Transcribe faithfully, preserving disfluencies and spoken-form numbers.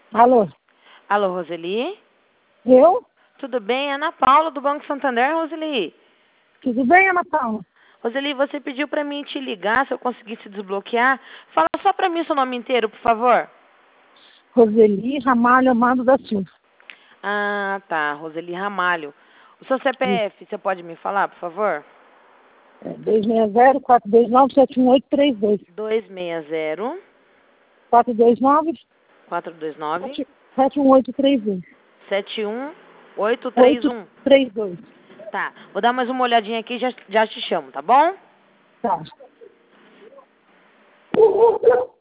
Alô? Alô, Roseli? Eu? Tudo bem? Ana Paula, do Banco Santander, Roseli. Tudo bem, Ana Paula? Roseli, você pediu para mim te ligar, se eu conseguisse desbloquear. Fala só para mim seu nome inteiro, por favor. Roseli Ramalho Amado da Silva. Ah, tá. Roseli Ramalho. O seu C P F, você pode me falar, por favor? É dois seis zero, quatro dois nove, sete um oito três dois. dois seis zero, quatro dois nove, quatro dois nove, sete um oito três dois. sete um oito três oito um. três dois. Tá. Vou dar mais uma olhadinha aqui e já, já te chamo, tá bom? Tá.